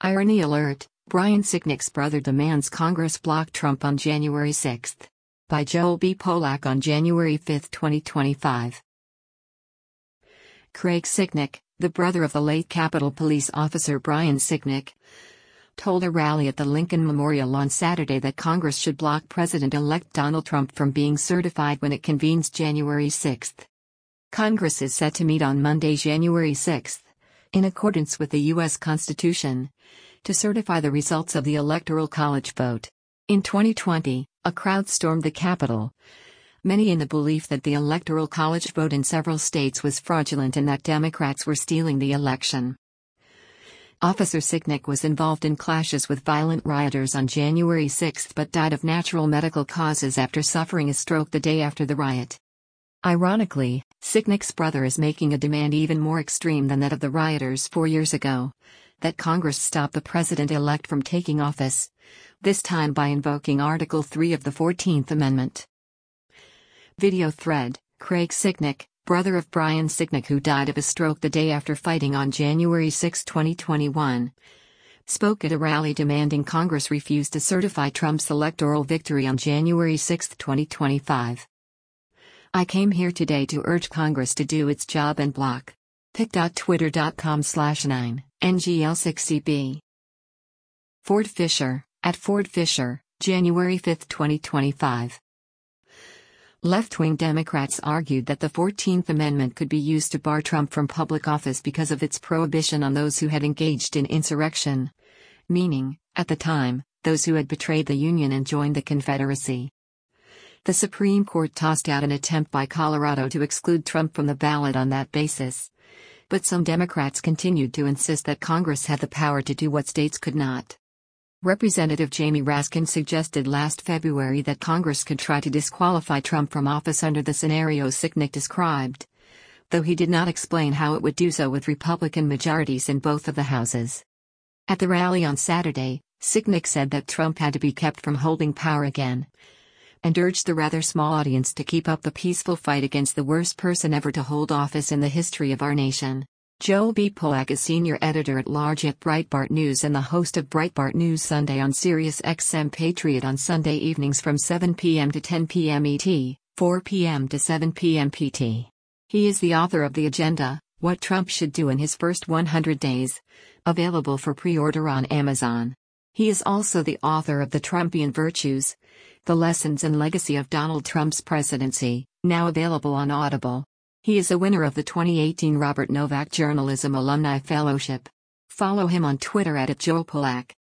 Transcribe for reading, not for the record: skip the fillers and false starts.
Irony alert, Brian Sicknick's brother demands Congress block Trump on January 6. By Joel B. Polak on January 5, 2025. Craig Sicknick, the brother of the late Capitol Police officer Brian Sicknick, told a rally at the Lincoln Memorial on Saturday that Congress should block President-elect Donald Trump from being certified when it convenes January 6. Congress is set to meet on Monday, January 6, in accordance with the U.S. Constitution, to certify the results of the Electoral College vote. In 2020, a crowd stormed the Capitol, many in the belief that the Electoral College vote in several states was fraudulent and that Democrats were stealing the election. Officer Sicknick was involved in clashes with violent rioters on January 6 but died of natural medical causes after suffering a stroke the day after the riot. Ironically, Sicknick's brother is making a demand even more extreme than that of the rioters 4 years ago: that Congress stop the president-elect from taking office, this time by invoking Article 3 of the 14th Amendment. Video thread: Craig Sicknick, brother of Brian Sicknick who died of a stroke the day after fighting on January 6, 2021, spoke at a rally demanding Congress refuse to certify Trump's electoral victory on January 6, 2025. I came here today to urge Congress to do its job and block pic.twitter.com/9NGL6CB. Ford Fisher, at Ford Fisher, January 5, 2025. Left-wing Democrats argued that the 14th Amendment could be used to bar Trump from public office because of its prohibition on those who had engaged in insurrection, meaning, at the time, those who had betrayed the Union and joined the Confederacy. The Supreme Court tossed out an attempt by Colorado to exclude Trump from the ballot on that basis. But some Democrats continued to insist that Congress had the power to do what states could not. Representative Jamie Raskin suggested last February that Congress could try to disqualify Trump from office under the scenario Sicknick described, though he did not explain how it would do so with Republican majorities in both of the houses. At the rally on Saturday, Sicknick said that Trump had to be kept from holding power again, and urged the rather small audience to keep up the peaceful fight against the worst person ever to hold office in the history of our nation. Joel B. Polak is senior editor-at-large at Breitbart News and the host of Breitbart News Sunday on Sirius XM Patriot on Sunday evenings from 7 p.m. to 10 p.m. ET, 4 p.m. to 7 p.m. PT. He is the author of The Agenda: What Trump Should Do in His First 100 Days, available for pre-order on Amazon. He is also the author of The Trumpian Virtues: The Lessons and Legacy of Donald Trump's Presidency, now available on Audible. He is a winner of the 2018 Robert Novak Journalism Alumni Fellowship. Follow him on Twitter @JoelPolak.